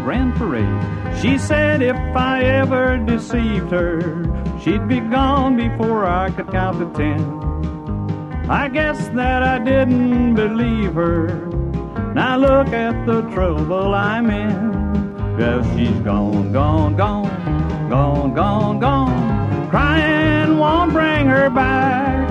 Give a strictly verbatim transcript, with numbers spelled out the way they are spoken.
grand parade. She said if I ever deceived her, she'd be gone before I could count to ten. I guess that I didn't believe her. Now look at the trouble I'm in. Well, she's gone, gone, gone, gone, gone, gone. Crying won't bring her back.